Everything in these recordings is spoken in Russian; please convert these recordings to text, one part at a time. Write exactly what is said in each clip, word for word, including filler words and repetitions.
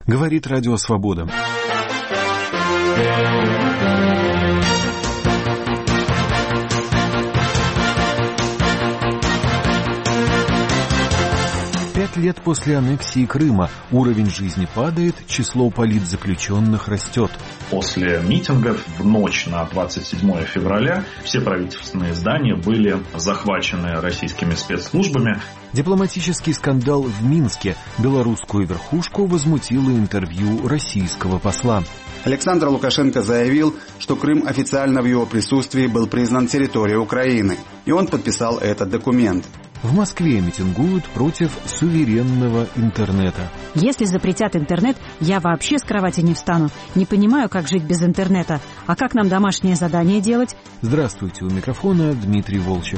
Говорит Радио Свобода. Пять лет после аннексии Крыма уровень жизни падает, число политзаключенных растет. После митингов в ночь на двадцать седьмое февраля все правительственные здания были захвачены российскими спецслужбами. Дипломатический скандал в Минске. Белорусскую верхушку возмутило интервью российского посла. Александр Лукашенко заявил, что Крым официально в его присутствии был признан территорией Украины, и он подписал этот документ. В Москве митингуют против суверенного интернета. Если запретят интернет, я вообще с кровати не встану. Не понимаю, как жить без интернета. А как нам домашнее задание делать? Здравствуйте, у микрофона Дмитрий Волчек.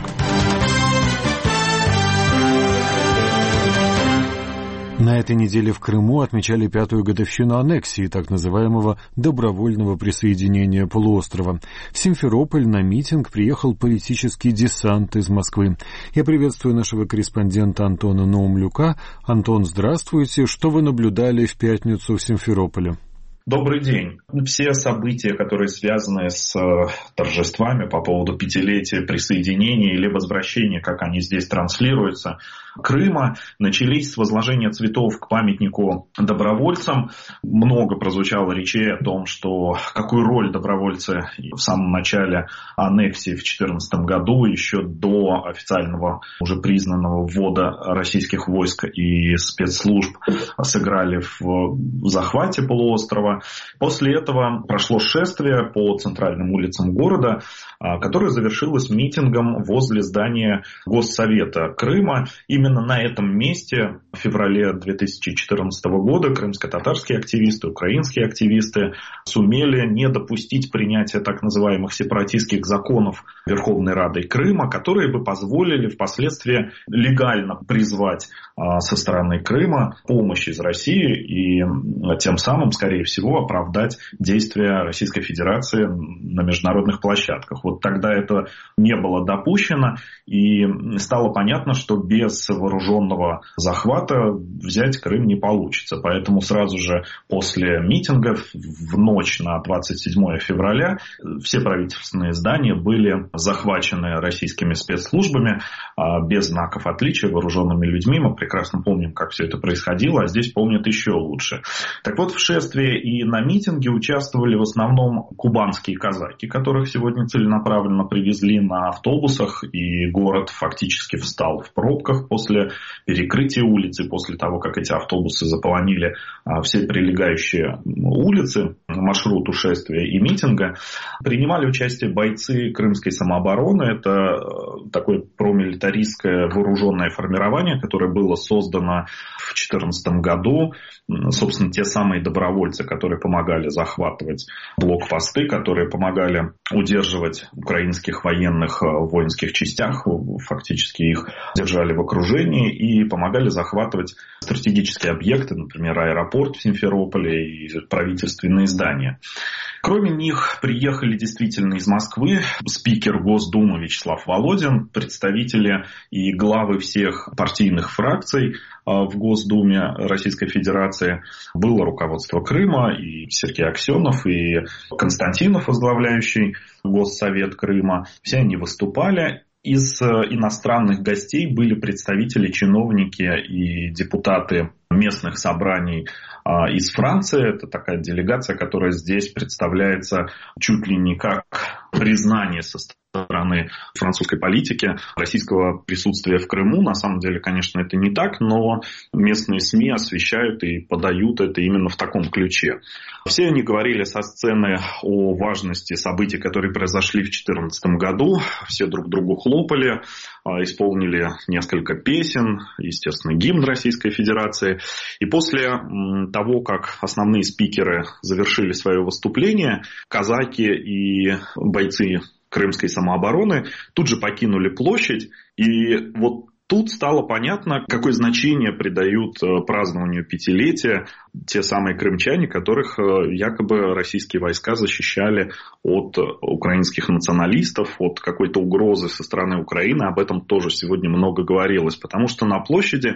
На этой неделе в Крыму отмечали пятую годовщину аннексии так называемого добровольного присоединения полуострова. В Симферополь на митинг приехал политический десант из Москвы. Я приветствую нашего корреспондента Антона Наумлюка. Антон, здравствуйте. Что вы наблюдали в пятницу в Симферополе? Добрый день. Все события, которые связаны с торжествами по поводу пятилетия присоединения или возвращения, как они здесь транслируются, Крыма, начались с возложения цветов к памятнику добровольцам. Много прозвучало речей о том, что какую роль добровольцы в самом начале аннексии в две тысячи четырнадцатом году, еще до официального уже признанного ввода российских войск и спецслужб, сыграли в захвате полуострова. После этого прошло шествие по центральным улицам города, которое завершилось митингом возле здания Госсовета Крыма. Именно на этом месте в феврале две тысячи четырнадцатого года крымско-татарские активисты, украинские активисты сумели не допустить принятия так называемых сепаратистских законов Верховной Радой Крыма, которые бы позволили впоследствии легально призвать со стороны Крыма помощь из России и тем самым, скорее всего, оправдать действия Российской Федерации на международных площадках. Вот тогда это не было допущено, и стало понятно, что без вооруженного захвата взять Крым не получится. Поэтому сразу же после митингов в ночь на двадцать седьмое февраля все правительственные здания были захвачены российскими спецслужбами без знаков отличия, вооруженными людьми. Мы прекрасно помним, как все это происходило, а здесь помнят еще лучше. Так вот, в шествии и на митинге участвовали в основном кубанские казаки, которых сегодня целенаправленно привезли на автобусах, и город фактически встал в пробках после перекрытия улицы, после того, как эти автобусы заполонили все прилегающие улицы маршруту шествия и митинга. Принимали участие бойцы крымской самообороны. Это такое промилитаристское вооруженное формирование, которое было создано в две тысячи четырнадцатом году. Собственно, те самые добровольцы, которые помогали захватывать блокпосты, которые помогали удерживать украинских военных в воинских частях, фактически их держали в окружении и помогали захватывать стратегические объекты, например, аэропорт в Симферополе и правительственные здания. Кроме них приехали действительно из Москвы спикер Госдумы Вячеслав Володин, представители и главы всех партийных фракций в Госдуме Российской Федерации. Было руководство Крыма, и Сергей Аксенов, и Константинов, возглавляющий Госсовет Крыма. Все они выступали. Из иностранных гостей были представители, чиновники и депутаты местных собраний из Франции. Это такая делегация, которая здесь представляется чуть ли не как признание со стороны французской политики российского присутствия в Крыму. На самом деле, конечно, это не так, но местные СМИ освещают и подают это именно в таком ключе. Все они говорили со сцены о важности событий, которые произошли в две тысячи четырнадцатом году. Все друг другу хлопали, исполнили несколько песен, естественно, гимн Российской Федерации. И после того, как основные спикеры завершили свое выступление, казаки и бойцы крымской самообороны тут же покинули площадь. И вот тут стало понятно, какое значение придают празднованию пятилетия те самые крымчане, которых якобы российские войска защищали от украинских националистов, от какой-то угрозы со стороны Украины. Об этом тоже сегодня много говорилось, потому что на площади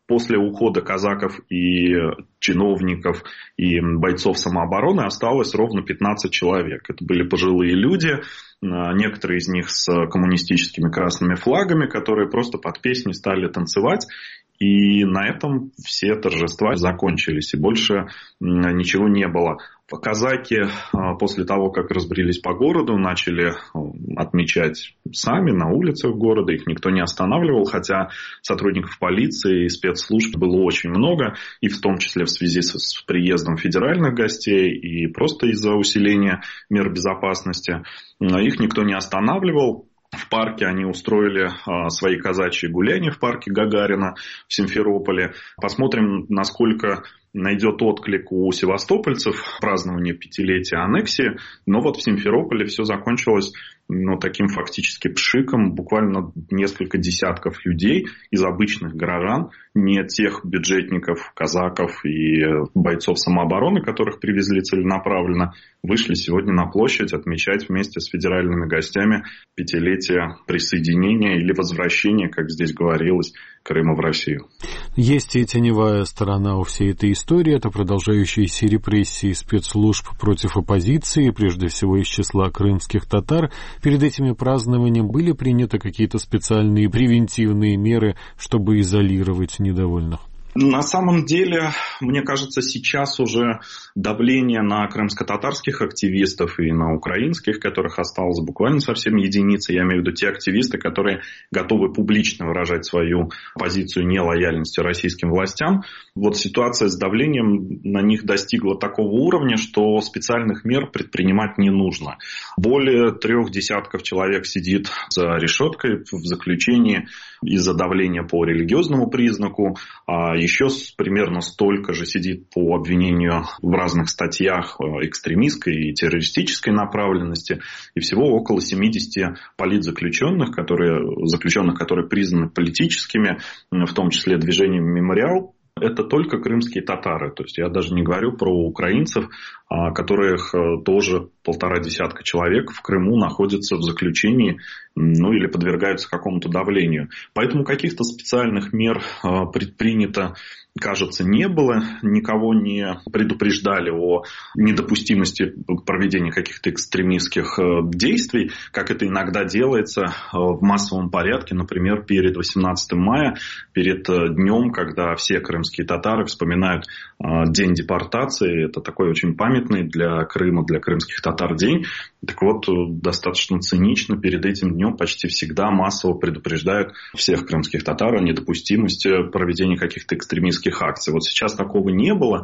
После ухода казаков и чиновников и бойцов самообороны осталось ровно пятнадцать человек. Это были пожилые люди, некоторые из них с коммунистическими красными флагами, которые просто под песни стали танцевать. И на этом все торжества закончились, и больше ничего не было. Казаки после того, как разбрелись по городу, начали отмечать сами на улицах города, их никто не останавливал, хотя сотрудников полиции и спецслужб было очень много, и в том числе в связи с приездом федеральных гостей, и просто из-за усиления мер безопасности. Их никто не останавливал. В парке они устроили а, свои казачьи гуляния в парке Гагарина в Симферополе. Посмотрим, насколько найдет отклик у севастопольцев празднование пятилетия аннексии. Но вот в Симферополе все закончилось ну, таким фактически пшиком. Буквально несколько десятков людей из обычных горожан, не тех бюджетников, казаков и бойцов самообороны, которых привезли целенаправленно, вышли сегодня на площадь отмечать вместе с федеральными гостями пятилетие присоединения или возвращения, как здесь говорилось, Крыма в Россию. Есть и теневая сторона у всей этой истории. Это продолжающиеся репрессии спецслужб против оппозиции, прежде всего из числа крымских татар. Перед этими празднованием были приняты какие-то специальные превентивные меры, чтобы изолировать недовольных? На самом деле, мне кажется, сейчас уже давление на крымско-татарских активистов и на украинских, которых осталось буквально совсем единицы, я имею в виду те активисты, которые готовы публично выражать свою позицию нелояльности российским властям. Вот ситуация с давлением на них достигла такого уровня, что специальных мер предпринимать не нужно. Более трех десятков человек сидит за решеткой в заключении из-за давления по религиозному признаку, а еще примерно столько же сидит по обвинению в разных статьях экстремистской и террористической направленности, и всего около семидесяти политзаключенных, которые, заключенных, которые признаны политическими, в том числе движением «Мемориал». Это только крымские татары. То есть я даже не говорю про украинцев, которых тоже полтора десятка человек в Крыму находятся в заключении, ну или подвергаются какому-то давлению. Поэтому каких-то специальных мер предпринято, кажется, не было. Никого не предупреждали о недопустимости проведения каких-то экстремистских действий, как это иногда делается в массовом порядке, например, перед восемнадцатым мая, перед днем, когда все крымские татары вспоминают день депортации. Это такой очень памятный для Крыма, для крымских татар день. Так вот, достаточно цинично перед этим днем почти всегда массово предупреждают всех крымских татар о недопустимости проведения каких-то экстремистских акций. Вот сейчас такого не было,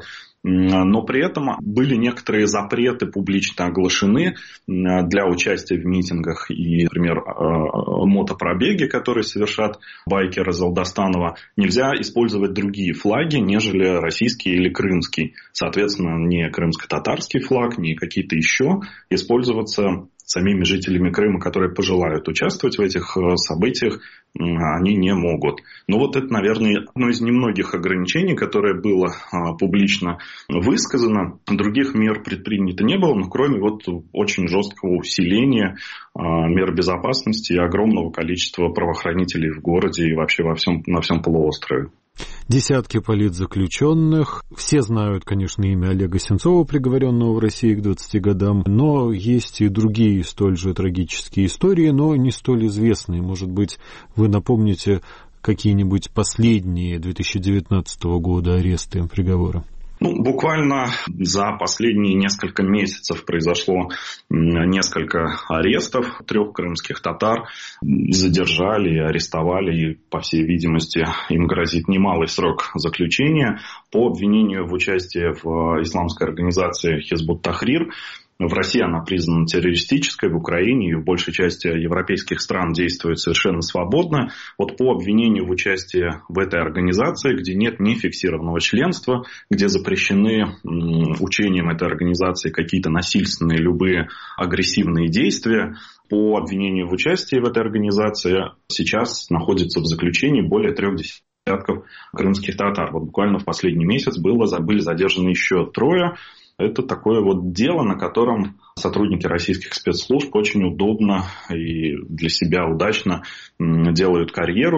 но при этом были некоторые запреты публично оглашены для участия в митингах и, например, мотопробеги, которые совершат байкеры из Алдастанова. Нельзя использовать другие флаги, нежели российский или крымский. Соответственно, не крымско-татарский флаг, не какие-то еще использоваться самими жителями Крыма, которые пожелают участвовать в этих событиях, они не могут. Но вот это, наверное, одно из немногих ограничений, которое было публично высказано. Других мер предпринято не было, но кроме вот очень жесткого усиления мер безопасности и огромного количества правоохранителей в городе и вообще во всем, на всем полуострове. Десятки политзаключенных. Все знают, конечно, имя Олега Сенцова, приговоренного в России к двадцати годам, но есть и другие столь же трагические истории, но не столь известные. Может быть, вы напомните какие-нибудь последние две тысячи девятнадцатого года аресты и приговоры? Ну, буквально за последние несколько месяцев произошло несколько арестов трех крымских татар. Задержали, арестовали, и, по всей видимости, им грозит немалый срок заключения по обвинению в участии в исламской организации Хизбут Тахрир. В России она признана террористической, в Украине и в большей части европейских стран действует совершенно свободно. Вот по обвинению в участии в этой организации, где нет ни фиксированного членства, где запрещены учением этой организации какие-то насильственные, любые агрессивные действия, по обвинению в участии в этой организации сейчас находится в заключении более трех десятков крымских татар. Вот буквально в последний месяц было, были задержаны еще трое. Это такое вот дело, на котором сотрудники российских спецслужб очень удобно и для себя удачно делают карьеру.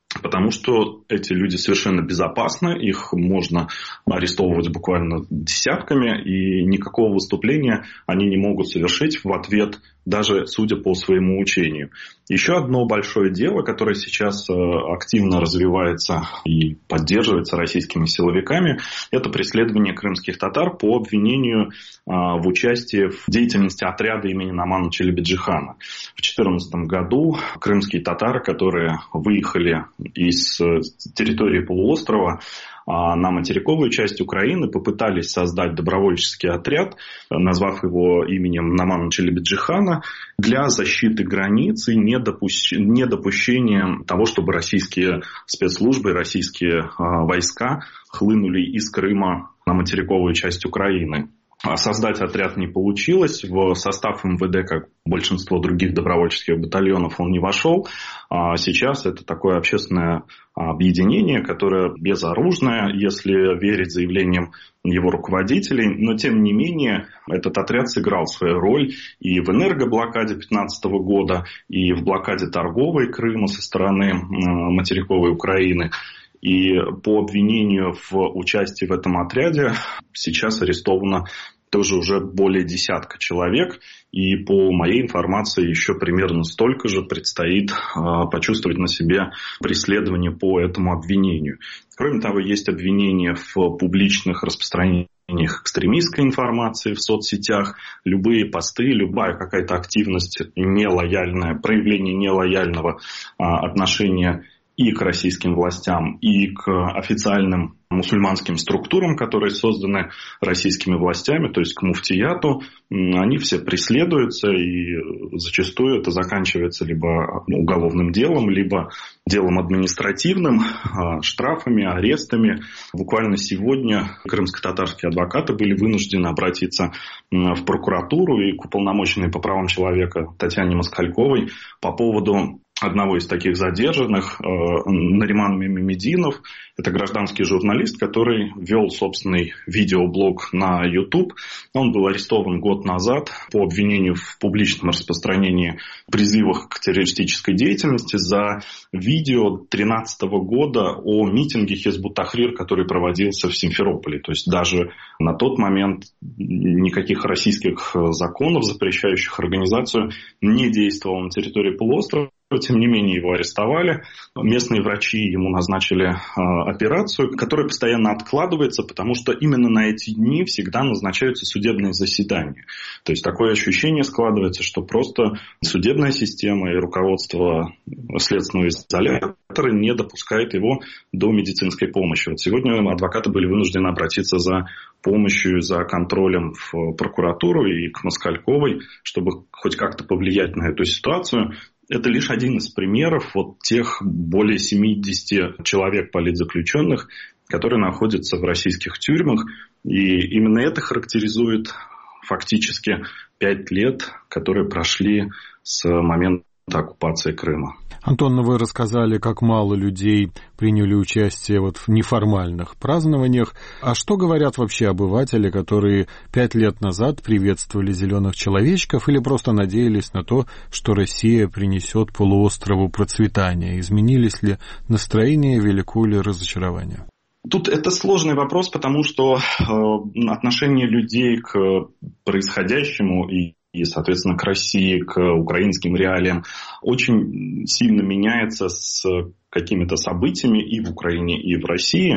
Потому что эти люди совершенно безопасны, их можно арестовывать буквально десятками, и никакого выступления они не могут совершить в ответ, даже судя по своему учению. Еще одно большое дело, которое сейчас активно развивается и поддерживается российскими силовиками, это преследование крымских татар по обвинению в участии в деятельности отряда имени Номана Челебиджихана. В две тысячи четырнадцатом году крымские татары, которые выехали из территории полуострова на материковую часть Украины, попытались создать добровольческий отряд, назвав его именем Номана Челебиджихана, для защиты границ и недопущ... недопущения того, чтобы российские спецслужбы, российские войска хлынули из Крыма на материковую часть Украины. Создать отряд не получилось. В состав эм вэ дэ, как большинство других добровольческих батальонов, он не вошел. А сейчас это такое общественное объединение, которое безоружное, если верить заявлениям его руководителей. Но, тем не менее, этот отряд сыграл свою роль и в энергоблокаде две тысячи пятнадцатого года, и в блокаде торговой Крыма со стороны материковой Украины. И по обвинению в участии в этом отряде сейчас арестовано тоже уже более десятка человек. И по моей информации еще примерно столько же предстоит почувствовать на себе преследование по этому обвинению. Кроме того, есть обвинения в публичных распространениях экстремистской информации в соцсетях, любые посты, любая какая-то активность нелояльная, проявление нелояльного отношения и к российским властям, и к официальным мусульманским структурам, которые созданы российскими властями, то есть к муфтияту, они все преследуются, и зачастую это заканчивается либо уголовным делом, либо делом административным, штрафами, арестами. Буквально сегодня крымско-татарские адвокаты были вынуждены обратиться в прокуратуру и к уполномоченной по правам человека Татьяне Москальковой по поводу одного из таких задержанных, Нариман Мемединов. Это гражданский журналист, который вел собственный видеоблог на YouTube. Он был арестован год назад по обвинению в публичном распространении призывов к террористической деятельности за видео две тысячи тринадцатого года о митинге Хизбут Тахрир, который проводился в Симферополе. То есть даже на тот момент никаких российских законов, запрещающих организацию, не действовало на территории полуострова. Тем не менее, его арестовали. Местные врачи ему назначили э, операцию, которая постоянно откладывается, потому что именно на эти дни всегда назначаются судебные заседания. То есть такое ощущение складывается, что просто судебная система и руководство следственного изолятора не допускает его до медицинской помощи. Вот сегодня адвокаты были вынуждены обратиться за помощью, за контролем в прокуратуру и к Москальковой, чтобы хоть как-то повлиять на эту ситуацию. Это лишь один из примеров вот тех более семидесяти человек политзаключенных, которые находятся в российских тюрьмах. И именно это характеризует фактически пять лет, которые прошли с момента оккупации Крыма. Антон, ну вы рассказали, как мало людей приняли участие вот в неформальных празднованиях. А что говорят вообще обыватели, которые пять лет назад приветствовали зеленых человечков или просто надеялись на то, что Россия принесет полуострову процветание? Изменились ли настроения, велико ли разочарование? Тут это сложный вопрос, потому что э, отношение людей к происходящему и и, соответственно, к России, к украинским реалиям очень сильно меняется с какими-то событиями и в Украине, и в России.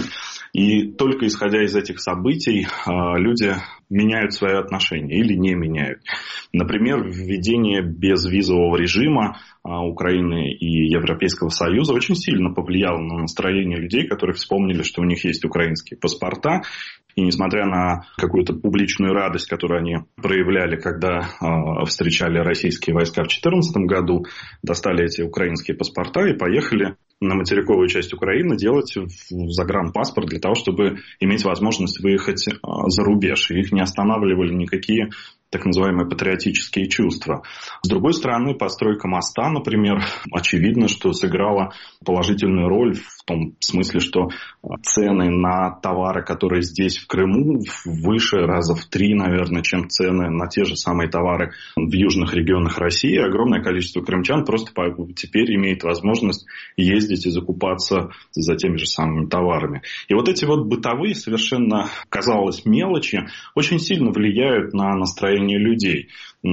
И только исходя из этих событий люди меняют свои отношения или не меняют. Например, введение безвизового режима Украины и Европейского Союза очень сильно повлияло на настроение людей, которые вспомнили, что у них есть украинские паспорта. И несмотря на какую-то публичную радость, которую они проявляли, когда э, встречали российские войска в две тысячи четырнадцатом году, достали эти украинские паспорта и поехали на материковую часть Украины делать загранпаспорт для того, чтобы иметь возможность выехать э, за рубеж. И их не останавливали никакие так называемые патриотические чувства. С другой стороны, постройка моста, например, очевидно, что сыграла положительную роль в том смысле, что цены на товары, которые здесь в Крыму, выше раза в три, наверное, чем цены на те же самые товары в южных регионах России. Огромное количество крымчан просто теперь имеет возможность ездить и закупаться за теми же самыми товарами. И вот эти вот бытовые, совершенно, казалось, мелочи очень сильно влияют на настроение людей.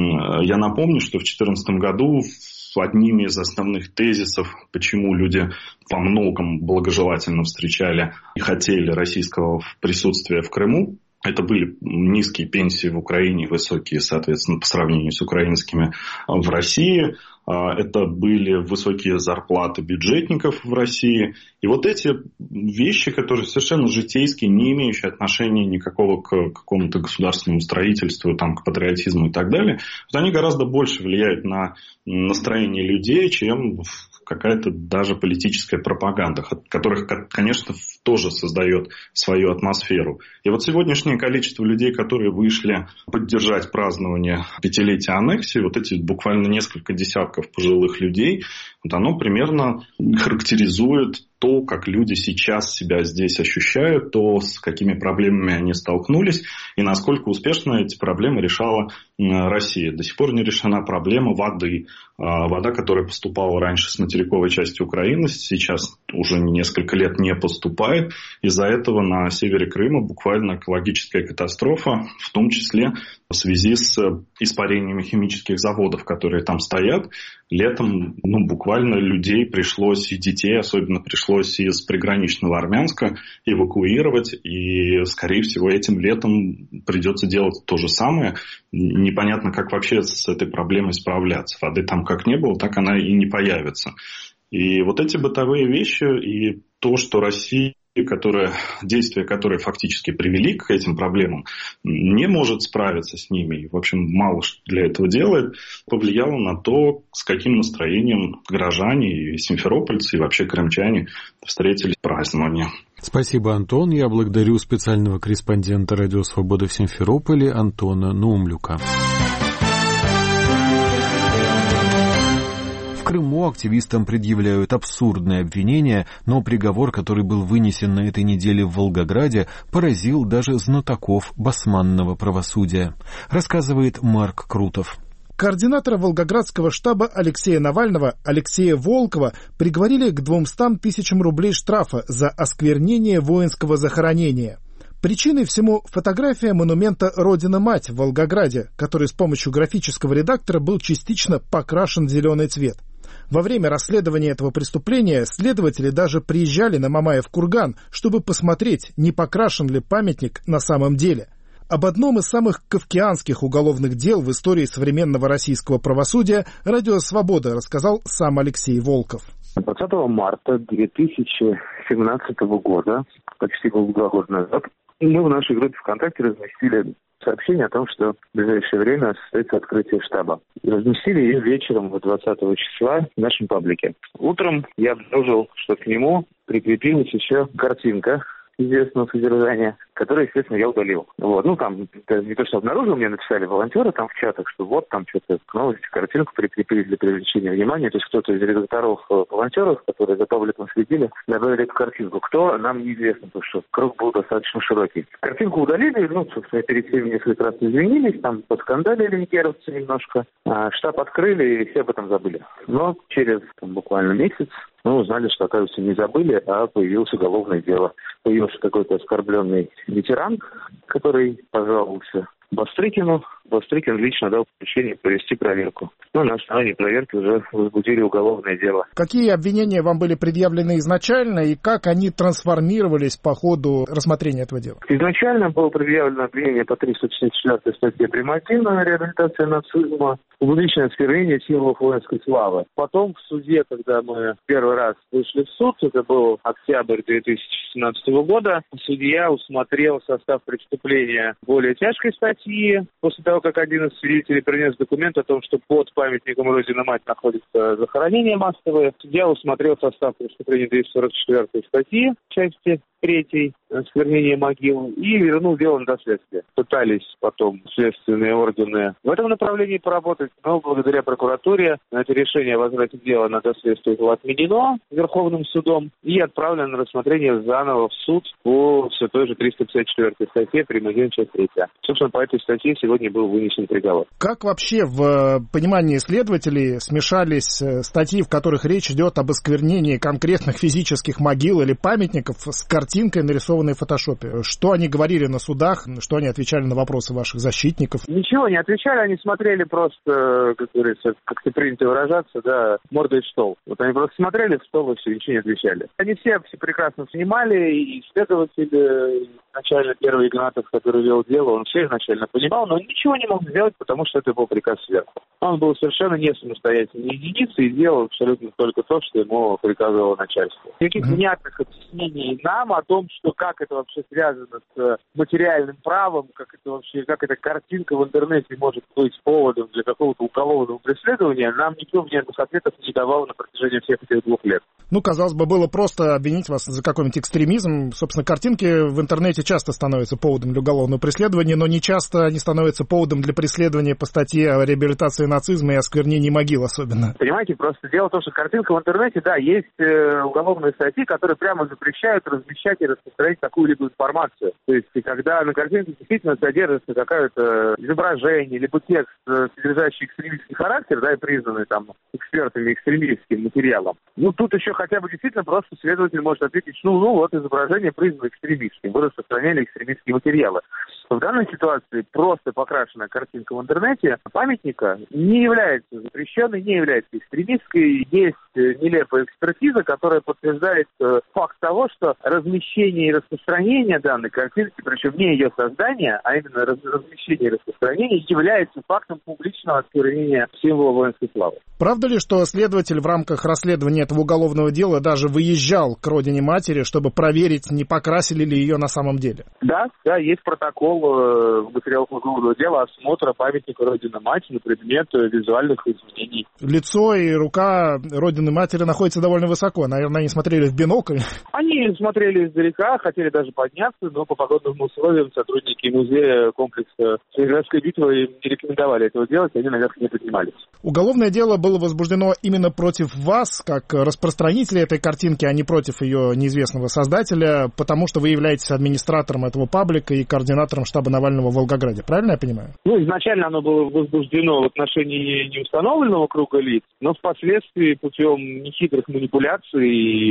Я напомню, что в две тысячи четырнадцатом году одними из основных тезисов, почему люди во многом благожелательно встречали и хотели российского присутствия в Крыму, это были низкие пенсии в Украине, высокие, соответственно, по сравнению с украинскими в России. Это были высокие зарплаты бюджетников в России. И вот эти вещи, которые совершенно житейские, не имеющие отношения никакого к какому-то государственному строительству, там, к патриотизму и так далее, вот они гораздо больше влияют на настроение людей, чем какая-то даже политическая пропаганда, которая, конечно, тоже создает свою атмосферу. И вот сегодняшнее количество людей, которые вышли поддержать празднование пятилетия аннексии, вот эти буквально несколько десятков пожилых людей, вот оно примерно характеризует то, как люди сейчас себя здесь ощущают, то, с какими проблемами они столкнулись, и насколько успешно эти проблемы решала Россия. До сих пор не решена проблема воды. Вода, которая поступала раньше с материковой части Украины, сейчас уже несколько лет не поступает. Из-за этого на севере Крыма буквально экологическая катастрофа, в том числе в связи с испарениями химических заводов, которые там стоят. Летом ну, буквально людей пришлось, и детей особенно пришлось из приграничного Армянска эвакуировать. И, скорее всего, этим летом придется делать то же самое. Непонятно, как вообще с этой проблемой справляться. Воды там как не было, так она и не появится. И вот эти бытовые вещи и то, что Россия, которая, действия, которые фактически привели к этим проблемам, не может справиться с ними, и, в общем, мало что для этого делает, повлияло на то, с каким настроением горожане и симферопольцы, и вообще крымчане встретили празднование. Спасибо, Антон. Я благодарю специального корреспондента «Радио Свобода» в Симферополе Антона Наумлюка. В Крыму активистам предъявляют абсурдные обвинения, но приговор, который был вынесен на этой неделе в Волгограде, поразил даже знатоков басманного правосудия. Рассказывает Марк Крутов. Координатора волгоградского штаба Алексея Навального, Алексея Волкова, приговорили к двумстам тысячам рублей штрафа за осквернение воинского захоронения. Причиной всему фотография монумента «Родина-мать» в Волгограде, который с помощью графического редактора был частично покрашен в зеленый цвет. Во время расследования этого преступления следователи даже приезжали на Мамаев курган, чтобы посмотреть, не покрашен ли памятник на самом деле. Об одном из самых кафкианских уголовных дел в истории современного российского правосудия «Радио Свобода» рассказал сам Алексей Волков. двадцатого марта две тысячи семнадцатого года, почти два года назад, мы в нашей группе ВКонтакте разместили сообщение о том, что в ближайшее время состоится открытие штаба. И разместили ее вечером двадцатого числа в нашем паблике. Утром я обнаружил, что к нему прикрепилась еще картинка известного содержания, которое, естественно, я удалил. Вот. Ну, там, это не то, что обнаружил, мне написали волонтеры там в чатах, что вот там что-то новости, картинку прикрепили для привлечения внимания. То есть кто-то из редакторов, волонтеров, которые за пабликом следили, добавили эту картинку. Кто, нам неизвестно, потому что круг был достаточно широкий. Картинку удалили, ну, собственно, перед всеми несколько раз извинились, там поскандалили никеровцы немножко, а штаб открыли и все об этом забыли. Но через там, буквально месяц мы узнали, что, оказывается, не забыли, а появилось уголовное дело. Появился какой-то оскорбленный ветеран, который пожаловался Бастрыкину. Бастрыкин лично дал поручение провести проверку. Ну, на основании проверки уже возбудили уголовное дело. Какие обвинения вам были предъявлены изначально и как они трансформировались по ходу рассмотрения этого дела? Изначально было предъявлено обвинение по триста шестьдесят четвёртой статье примативная реабилитация нацизма, публичное осквернение символов воинской славы. Потом в суде, когда мы первый раз вышли в суд, это был октябрь две тысячи семнадцатого года, судья усмотрел состав преступления более тяжкой статьи. После того, того, как один из свидетелей принес документ о том, что под памятником Родина-Мать находится захоронение массовое, судья усмотрел состав преступления двести сорок четвёртой статьи, части третьей, осквернение могил, и вернул дело на доследствие. Пытались потом следственные органы в этом направлении поработать, но благодаря прокуратуре это решение о возврате дела на доследствие было отменено Верховным судом и отправлено на рассмотрение заново в суд по все той же триста пятьдесят четвёртой статье, прим. один, часть третья. Собственно, по этой статье сегодня был вынесен приговор. Как вообще в понимании следователей смешались статьи, в которых речь идет об осквернении конкретных физических могил или памятников с картинкой, нарисованной в фотошопе? Что они говорили на судах? Что они отвечали на вопросы ваших защитников? Ничего не отвечали, они смотрели просто, как говорится, как-то принято выражаться, да, мордой в стол. Вот они просто смотрели в стол и все, ничего не отвечали. Они все, все прекрасно понимали, и следователь, изначально первый Игнатов, который вел дело, он все изначально понимал, но ничего не мог сделать, потому что это был приказ сверху. Он был совершенно не самостоятельной единицей и делал абсолютно только то, что ему приказывало начальство. Никаких внятных объяснений нам о том, что как это вообще связано с материальным правом, как это вообще, как эта картинка в интернете может быть поводом для какого-то уголовного преследования, нам никто внятных ответов не давал на протяжении всех этих двух лет. Ну, казалось бы, было просто обвинить вас за какой-нибудь экстремизм. Собственно, картинки в интернете часто становятся поводом для уголовного преследования, но не часто они становятся поводом для преследования по статье о реабилитации нацизма и осквернении могил особенно. Понимаете, просто дело в том, что картинка в интернете, да, есть э, уголовные статьи, которые прямо запрещают размещать и распространять такую-либо информацию. То есть, когда на картинке действительно содержится какое-то изображение, либо текст, содержащий экстремистский характер, да, и признанный там экспертами экстремистским материалом, ну, тут еще хотя бы действительно просто следователь может ответить, ну, ну вот изображение признано экстремистским, вы распространяли экстремистские материалы. В данной ситуации просто покрашенная картинка в интернете памятника не является запрещенной, не является экстремистской. Есть нелепая экспертиза, которая подтверждает факт того, что размещение и распространение данной картинки, причем не ее создание, а именно размещение и распространение, является фактом публичного осквернения символа воинской славы. Правда ли, что следователь в рамках расследования этого уголовного дела даже выезжал к родине матери, чтобы проверить, не покрасили ли ее на самом деле? Да, да, есть протокол в материалах уголовного дела осмотра памятника Родины Матери на предмет визуальных изменений. Лицо и рука Родины Матери находятся довольно высоко. Наверное, они смотрели в бинокль. Они смотрели издалека, хотели даже подняться, но по погодным условиям сотрудники музея комплекса Царьградской битвы им не рекомендовали этого делать, они наверх не поднимались. Уголовное дело было возбуждено именно против вас, как распространителя этой картинки, а не против ее неизвестного создателя, потому что вы являетесь администратором этого паблика и координатором штаба Навального в Волгограде. Правильно я понимаю? Ну, изначально оно было возбуждено в отношении неустановленного круга лиц, но впоследствии путем нехитрых манипуляций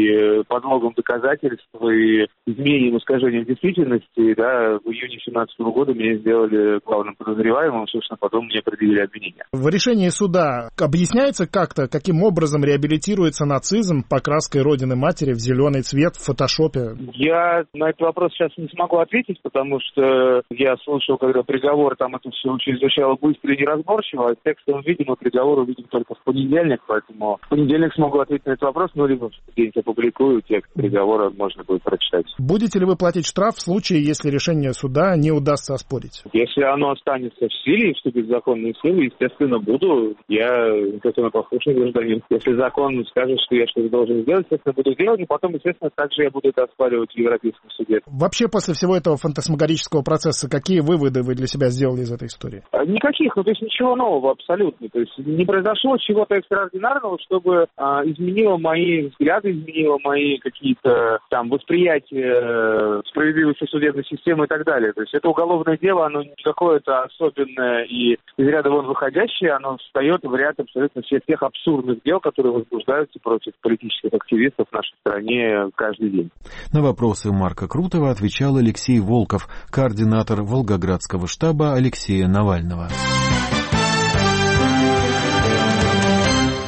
и подлогом доказательств и изменением, искажением действительности, да, в июне две тысячи семнадцатого года меня сделали главным подозреваемым, собственно, потом мне предъявили обвинение. В решении суда объясняется как-то, каким образом реабилитируется нацизм покраской Родины Матери в зеленый цвет в фотошопе? Я на этот вопрос сейчас не смогу ответить, потому что я слышал, когда приговор, там это все очень звучало быстро и неразборчиво, а текстовым видимо приговор увидим только в понедельник, поэтому в понедельник смогу ответить на этот вопрос, но либо в день опубликую, текст приговора можно будет прочитать. Будете ли вы платить штраф в случае, если решение суда не удастся оспорить? Если оно останется в силе и вступит в законную силу, естественно, буду. Я законопослушный гражданин. Если закон скажет, что я что-то должен сделать, естественно, буду делать, и потом, естественно, также я буду это оспаривать в Европейском суде. Вообще, после всего этого фантасмагорического процесса, какие выводы вы для себя сделали из этой истории? Никаких, ну то есть ничего нового абсолютно. То есть не произошло чего-то экстраординарного, чтобы а, изменило мои взгляды, изменило мои какие-то там восприятия справедливости судебной системы и так далее. То есть это уголовное дело, оно не какое-то особенное и из ряда вон выходящее, оно встает в ряд абсолютно всех тех абсурдных дел, которые возбуждаются против политических активистов в нашей стране каждый день. На вопросы Марка Крутого отвечал Алексей Волков, координатор Волгоградского штаба Алексея Навального.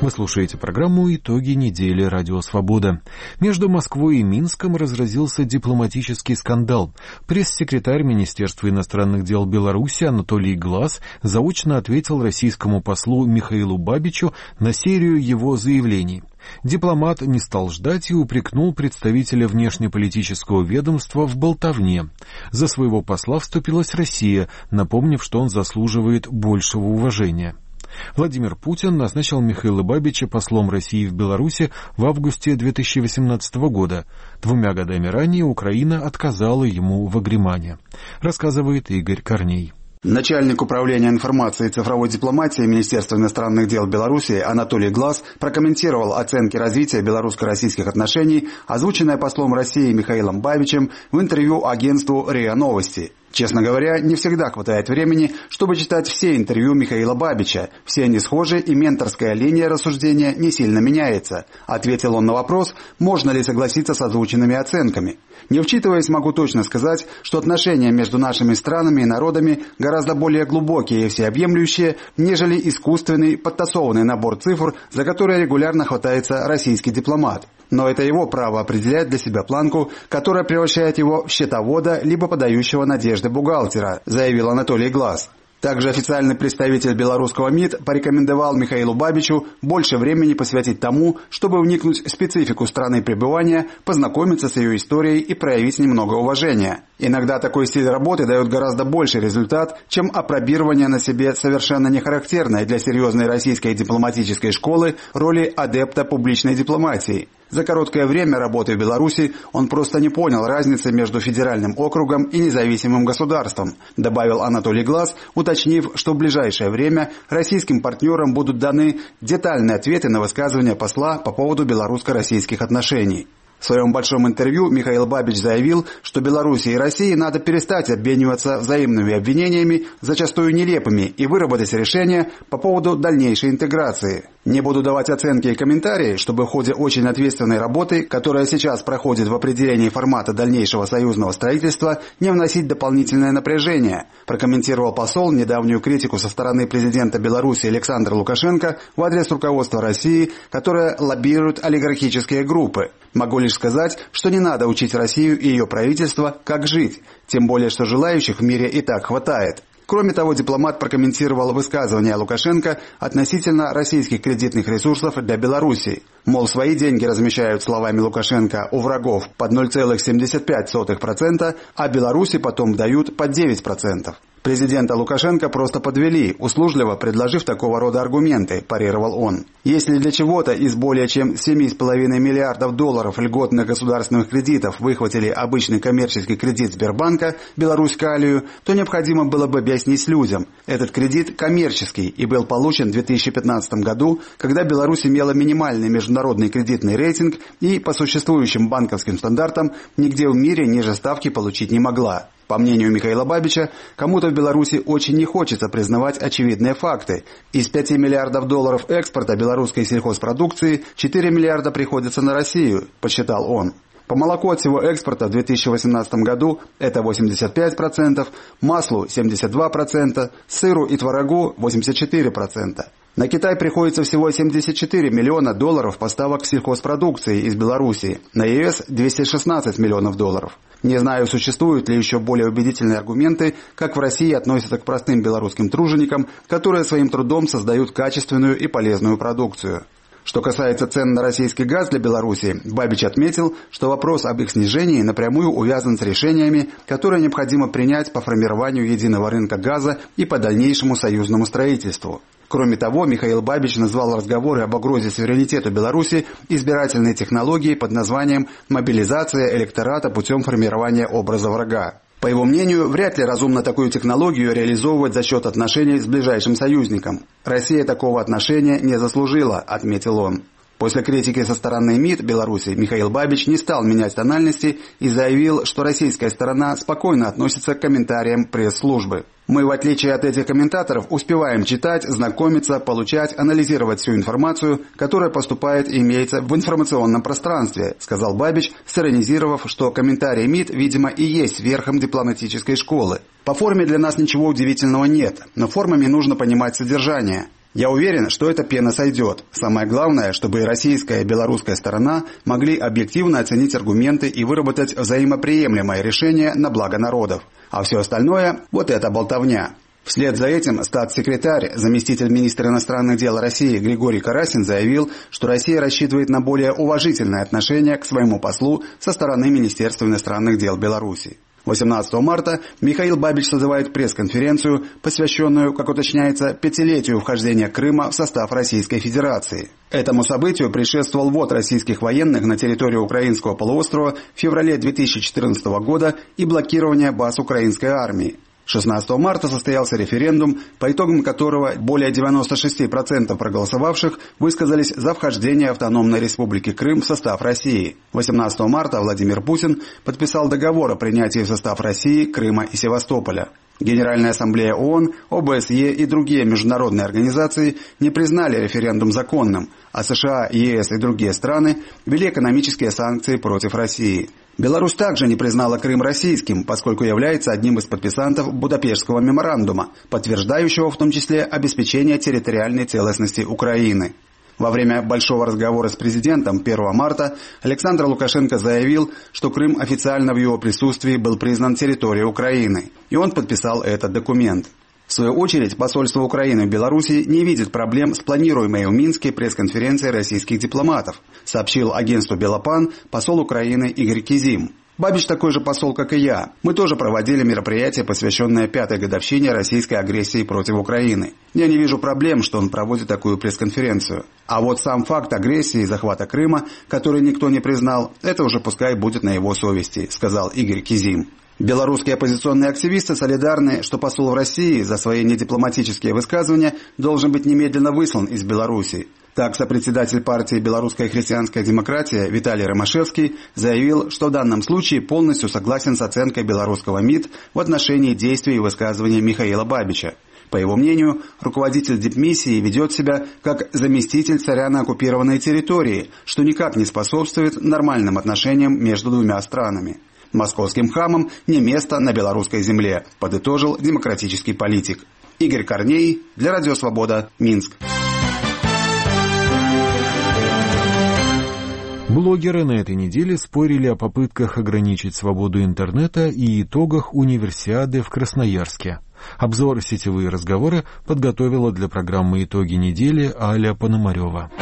Вы слушаете программу «Итоги недели. Радио Свобода». Между Москвой и Минском разразился дипломатический скандал. Пресс-секретарь Министерства иностранных дел Беларуси Анатолий Глаз заочно ответил российскому послу Михаилу Бабичу на серию его заявлений. Дипломат не стал ждать и упрекнул представителя внешнеполитического ведомства в болтовне. За своего посла вступилась Россия, напомнив, что он заслуживает большего уважения. Владимир Путин назначил Михаила Бабича послом России в Беларуси в августе две тысячи восемнадцатого года. Двумя годами ранее Украина отказала ему в агремане. Рассказывает Игорь Корней. Начальник управления информации и цифровой дипломатии Министерства иностранных дел Беларуси Анатолий Глаз прокомментировал оценки развития белорусско-российских отношений, озвученное послом России Михаилом Бабичем в интервью агентству РИА Новости. Честно говоря, не всегда хватает времени, чтобы читать все интервью Михаила Бабича. Все они схожи, и менторская линия рассуждения не сильно меняется. Ответил он на вопрос, можно ли согласиться с озвученными оценками. Не вчитываясь, могу точно сказать, что отношения между нашими странами и народами гораздо более глубокие и всеобъемлющие, нежели искусственный, подтасованный набор цифр, за которые регулярно хватается российский дипломат. Но это его право определять для себя планку, которая превращает его в счетовода либо подающего надежды бухгалтера, заявил Анатолий Глаз. Также официальный представитель белорусского МИД порекомендовал Михаилу Бабичу больше времени посвятить тому, чтобы вникнуть в специфику страны пребывания, познакомиться с ее историей и проявить немного уважения. Иногда такой стиль работы дает гораздо больший результат, чем апробирование на себе совершенно нехарактерной для серьезной российской дипломатической школы роли адепта публичной дипломатии. За короткое время работы в Беларуси он просто не понял разницы между федеральным округом и независимым государством, добавил Анатолий Глаз, уточнив, что в ближайшее время российским партнерам будут даны детальные ответы на высказывания посла по поводу белорусско-российских отношений. В своем большом интервью Михаил Бабич заявил, что Беларуси и России надо перестать обмениваться взаимными обвинениями, зачастую нелепыми, и выработать решение по поводу дальнейшей интеграции. Не буду давать оценки и комментарии, чтобы в ходе очень ответственной работы, которая сейчас проходит в определении формата дальнейшего союзного строительства, не вносить дополнительное напряжение, прокомментировал посол недавнюю критику со стороны президента Беларуси Александра Лукашенко в адрес руководства России, которое лоббирует олигархические группы. Могу лишь сказать, что не надо учить Россию и ее правительство, как жить, тем более, что желающих в мире и так хватает. Кроме того, дипломат прокомментировал высказывания Лукашенко относительно российских кредитных ресурсов для Беларуси. Мол, свои деньги размещают, словами Лукашенко, у врагов под ноль целых семьдесят пять сотых процента, а Беларуси потом дают под девять процентов. Президента Лукашенко просто подвели, услужливо предложив такого рода аргументы, парировал он. Если для чего-то из более чем семь целых пять десятых миллиардов долларов льготных государственных кредитов выхватили обычный коммерческий кредит Сбербанка «Беларусь-Калию», то необходимо было бы объяснить людям. Этот кредит коммерческий и был получен в две тысячи пятнадцатом году, когда Беларусь имела минимальный международный кредитный рейтинг и по существующим банковским стандартам нигде в мире ниже ставки получить не могла. По мнению Михаила Бабича, кому-то в Беларуси очень не хочется признавать очевидные факты. Из пяти миллиардов долларов экспорта белорусской сельхозпродукции четыре миллиарда приходится на Россию, подсчитал он. По молоку от всего экспорта в две тысячи восемнадцатом году это восемьдесят пять процентов, маслу семьдесят два процента, сыру и творогу восемьдесят четыре процента. На Китай приходится всего семьдесят четыре миллиона долларов поставок сельхозпродукции из Беларуси, на ЕС двести шестнадцать миллионов долларов. Не знаю, существуют ли еще более убедительные аргументы, как в России относятся к простым белорусским труженикам, которые своим трудом создают качественную и полезную продукцию. Что касается цен на российский газ для Беларуси, Бабич отметил, что вопрос об их снижении напрямую увязан с решениями, которые необходимо принять по формированию единого рынка газа и по дальнейшему союзному строительству. Кроме того, Михаил Бабич назвал разговоры об угрозе суверенитету Беларуси избирательной технологией под названием «мобилизация электората путем формирования образа врага». По его мнению, вряд ли разумно такую технологию реализовывать за счет отношений с ближайшим союзником. Россия такого отношения не заслужила, отметил он. После критики со стороны МИД Беларуси Михаил Бабич не стал менять тональности и заявил, что российская сторона спокойно относится к комментариям пресс-службы. Мы, в отличие от этих комментаторов, успеваем читать, знакомиться, получать, анализировать всю информацию, которая поступает и имеется в информационном пространстве, сказал Бабич, сиронизировав, что комментарии МИД, видимо, и есть верхом дипломатической школы. По форме для нас ничего удивительного нет, но формами нужно понимать содержание. Я уверен, что эта пена сойдет. Самое главное, чтобы и российская, и белорусская сторона могли объективно оценить аргументы и выработать взаимоприемлемое решение на благо народов. А все остальное – вот это болтовня. Вслед за этим статс-секретарь, заместитель министра иностранных дел России Григорий Карасин заявил, что Россия рассчитывает на более уважительное отношение к своему послу со стороны Министерства иностранных дел Беларуси. восемнадцатого марта Михаил Бабич созывает пресс-конференцию, посвященную, как уточняется, пятилетию вхождения Крыма в состав Российской Федерации. Этому событию предшествовал ввод российских военных на территорию украинского полуострова в феврале две тысячи четырнадцатого года и блокирование баз украинской армии. шестнадцатого марта состоялся референдум, по итогам которого более девяноста шести процентов проголосовавших высказались за вхождение Автономной Республики Крым в состав России. восемнадцатого марта Владимир Путин подписал договор о принятии в состав России Крыма и Севастополя. Генеральная ассамблея ООН, ОБСЕ и другие международные организации не признали референдум законным, а США, ЕС и другие страны ввели экономические санкции против России. Беларусь также не признала Крым российским, поскольку является одним из подписантов Будапештского меморандума, подтверждающего в том числе обеспечение территориальной целостности Украины. Во время большого разговора с президентом первого марта Александр Лукашенко заявил, что Крым официально в его присутствии был признан территорией Украины, и он подписал этот документ. В свою очередь, посольство Украины в Беларуси не видит проблем с планируемой в Минске пресс-конференцией российских дипломатов, сообщил агентству «Белопан» посол Украины Игорь Кизим. Бабич такой же посол, как и я. Мы тоже проводили мероприятие, посвященное пятой годовщине российской агрессии против Украины. Я не вижу проблем, что он проводит такую пресс-конференцию. А вот сам факт агрессии и захвата Крыма, который никто не признал, это уже пускай будет на его совести, сказал Игорь Кизим. Белорусские оппозиционные активисты солидарны, что посол в России за свои недипломатические высказывания должен быть немедленно выслан из Беларуси. Так, сопредседатель партии «Белорусская христианская демократия» Виталий Ромашевский заявил, что в данном случае полностью согласен с оценкой белорусского МИД в отношении действий и высказываний Михаила Бабича. По его мнению, руководитель дипмиссии ведет себя как заместитель царя на оккупированной территории, что никак не способствует нормальным отношениям между двумя странами. Московским хамам не место на белорусской земле, подытожил демократический политик. Игорь Корней для Радио Свобода, Минск. Блогеры на этой неделе спорили о попытках ограничить свободу интернета и итогах универсиады в Красноярске. Обзор «Сетевые разговоры» подготовила для программы «Итоги недели» Аля Пономарева.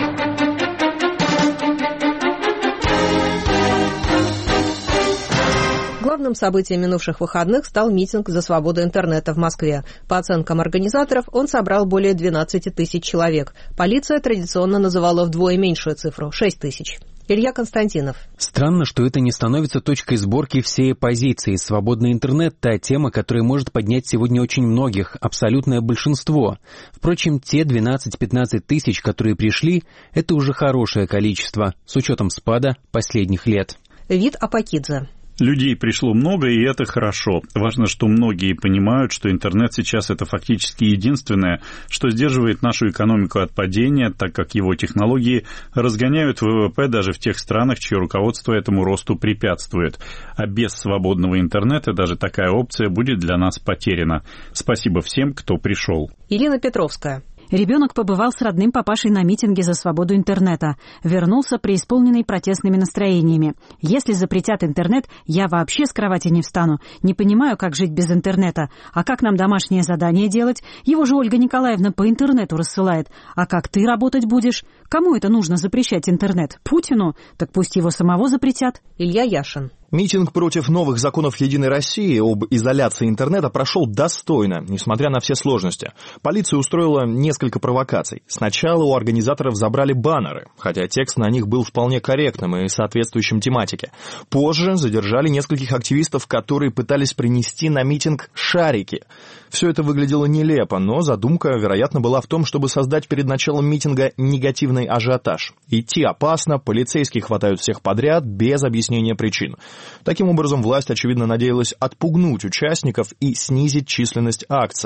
Главным событием минувших выходных стал митинг за свободу интернета в Москве. По оценкам организаторов, он собрал более двенадцати тысяч человек. Полиция традиционно называла вдвое меньшую цифру – шесть тысяч. Илья Константинов. Странно, что это не становится точкой сборки всей оппозиции. Свободный интернет – та тема, которая может поднять сегодня очень многих, абсолютное большинство. Впрочем, те двенадцать-пятнадцать тысяч, которые пришли, это уже хорошее количество, с учетом спада последних лет. Вит Апакидзе. Людей пришло много, и это хорошо. Важно, что многие понимают, что интернет сейчас это фактически единственное, что сдерживает нашу экономику от падения, так как его технологии разгоняют ВВП даже в тех странах, чье руководство этому росту препятствует. А без свободного интернета даже такая опция будет для нас потеряна. Спасибо всем, кто пришел. Ирина Петровская. Ребенок побывал с родным папашей на митинге за свободу интернета. Вернулся преисполненный протестными настроениями. Если запретят интернет, я вообще с кровати не встану. Не понимаю, как жить без интернета. А как нам домашнее задание делать? Его же Ольга Николаевна по интернету рассылает. А как ты работать будешь? Кому это нужно запрещать интернет? Путину? Так пусть его самого запретят. Илья Яшин. Митинг против новых законов Единой России об изоляции интернета прошел достойно, несмотря на все сложности. Полиция устроила несколько провокаций. Сначала у организаторов забрали баннеры, хотя текст на них был вполне корректным и соответствующим тематике. Позже задержали нескольких активистов, которые пытались принести на митинг шарики. Все это выглядело нелепо, но задумка, вероятно, была в том, чтобы создать перед началом митинга негативный ажиотаж. Идти опасно, полицейские хватают всех подряд, без объяснения причин. Таким образом, власть, очевидно, надеялась отпугнуть участников и снизить численность акции.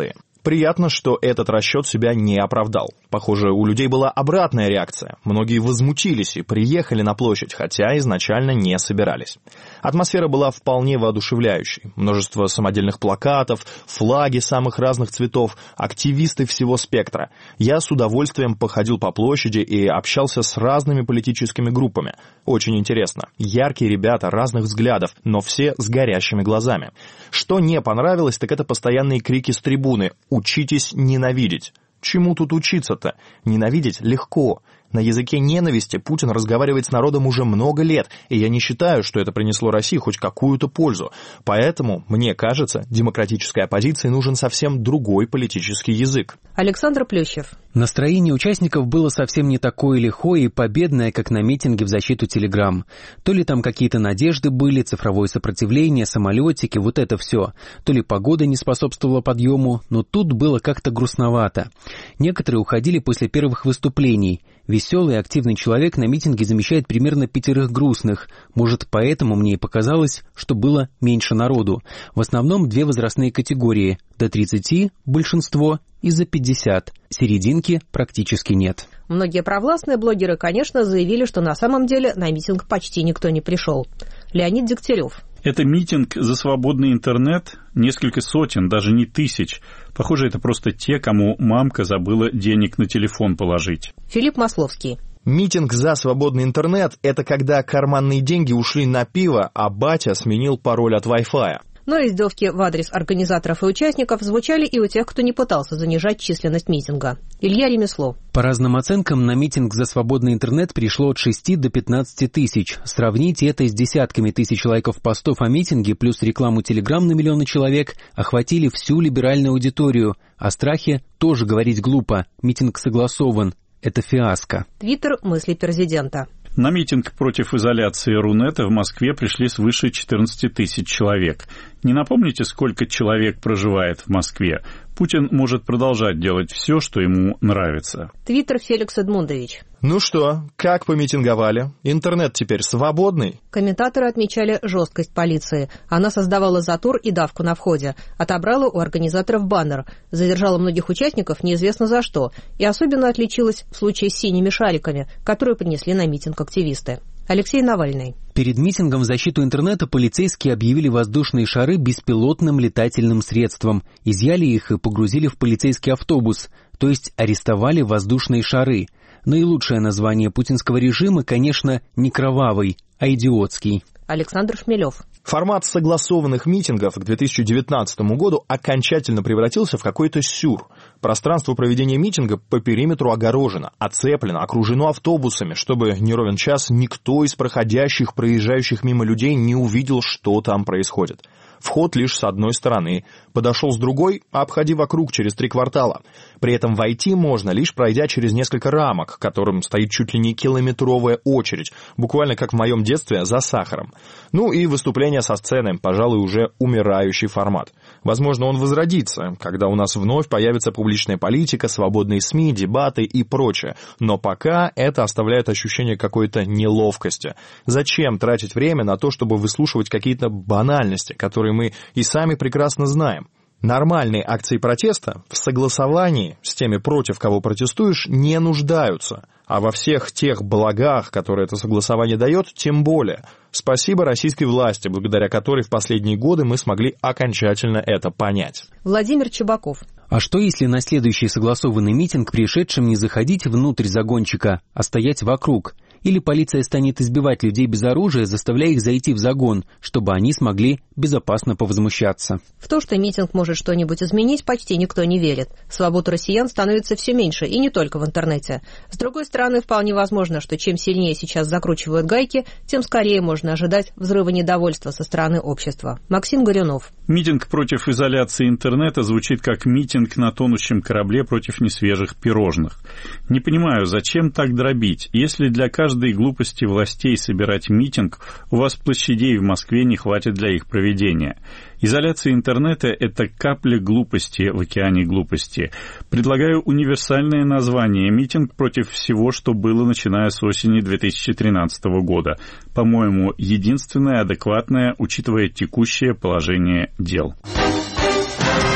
Приятно, что этот расчет себя не оправдал. Похоже, у людей была обратная реакция. Многие возмутились и приехали на площадь, хотя изначально не собирались. Атмосфера была вполне воодушевляющей. Множество самодельных плакатов, флаги самых разных цветов, активисты всего спектра. Я с удовольствием походил по площади и общался с разными политическими группами. Очень интересно. Яркие ребята разных взглядов, но все с горящими глазами. Что не понравилось, так это постоянные крики с трибуны: «Учитесь ненавидеть». Чему тут учиться-то? Ненавидеть легко. На языке ненависти Путин разговаривает с народом уже много лет, и я не считаю, что это принесло России хоть какую-то пользу. Поэтому, мне кажется, демократической оппозиции нужен совсем другой политический язык. Александр Плющев. Настроение участников было совсем не такое лихое и победное, как на митинге в защиту Телеграм. То ли там какие-то надежды были, цифровое сопротивление, самолетики, вот это все. То ли погода не способствовала подъему, но тут было как-то грустновато. Некоторые уходили после первых выступлений. Веселый и активный человек на митинге замещает примерно пятерых грустных. Может, поэтому мне и показалось, что было меньше народу. В основном две возрастные категории. До тридцати большинство и за пятьдесят. Серединки практически нет. Многие провластные блогеры, конечно, заявили, что на самом деле на митинг почти никто не пришел. Леонид Дегтярев. Это митинг за свободный интернет, несколько сотен, даже не тысяч. Похоже, это просто те, кому мамка забыла денег на телефон положить. Филипп Масловский. Митинг за свободный интернет – это когда карманные деньги ушли на пиво, а батя сменил пароль от Wi-Fi. Но издевки в адрес организаторов и участников звучали и у тех, кто не пытался занижать численность митинга. Илья Ремесло. По разным оценкам, на митинг за свободный интернет пришло от шести до пятнадцати тысяч. Сравните это с десятками тысяч лайков постов о митинге, плюс рекламу Телеграм на миллионы человек охватили всю либеральную аудиторию. О страхе тоже говорить глупо. Митинг согласован. Это фиаско. Твиттер мысли президента. На митинг против изоляции Рунета в Москве пришли свыше четырнадцати тысяч человек. Не напомните, сколько человек проживает в Москве? Путин может продолжать делать все, что ему нравится. Твиттер Феликс Эдмундович. Ну что, как помитинговали? Интернет теперь свободный? Комментаторы отмечали жесткость полиции. Она создавала затор и давку на входе. Отобрала у организаторов баннер. Задержала многих участников неизвестно за что. И особенно отличилась в случае с синими шариками, которые принесли на митинг активисты. Алексей Навальный. Перед митингом в защиту интернета полицейские объявили воздушные шары беспилотным летательным средством, изъяли их и погрузили в полицейский автобус, то есть арестовали воздушные шары. Наилучшее название путинского режима, конечно, не кровавый, а идиотский. Александр Шмелев. Формат согласованных митингов к две тысячи девятнадцатому году окончательно превратился в какой-то сюр. Пространство проведения митинга по периметру огорожено, оцеплено, окружено автобусами, чтобы не ровен час никто из проходящих, проезжающих мимо людей не увидел, что там происходит. Вход лишь с одной стороны. Подошел с другой, обходи вокруг через три квартала. При этом войти можно, лишь пройдя через несколько рамок, к которым стоит чуть ли не километровая очередь, буквально как в моем детстве за сахаром. Ну и выступление со сцены, пожалуй, уже умирающий формат. Возможно, он возродится, когда у нас вновь появится публичная политика, свободные СМИ, дебаты и прочее. Но пока это оставляет ощущение какой-то неловкости. Зачем тратить время на то, чтобы выслушивать какие-то банальности, которые мы и сами прекрасно знаем? Нормальные акции протеста в согласовании с теми, против кого протестуешь, не нуждаются. А во всех тех благах, которые это согласование дает, тем более. Спасибо российской власти, благодаря которой в последние годы мы смогли окончательно это понять. Владимир Чебаков. А что, если на следующий согласованный митинг пришедшим не заходить внутрь загончика, а стоять вокруг? Или полиция станет избивать людей без оружия, заставляя их зайти в загон, чтобы они смогли безопасно повозмущаться? В то, что митинг может что-нибудь изменить, почти никто не верит. Свобода россиян становится все меньше, и не только в интернете. С другой стороны, вполне возможно, что чем сильнее сейчас закручивают гайки, тем скорее можно ожидать взрыва недовольства со стороны общества. Максим Горюнов. Митинг против изоляции интернета звучит как митинг на тонущем корабле против несвежих пирожных. Не понимаю, зачем так дробить? Если для каждой глупости властей собирать митинг, у вас площадей в Москве не хватит для их проведения. Изоляция интернета – это капля глупости в океане глупости. Предлагаю универсальное название – митинг против всего, что было, начиная с осени две тысячи тринадцатого года. По-моему, единственное адекватное, учитывая текущее положение дел.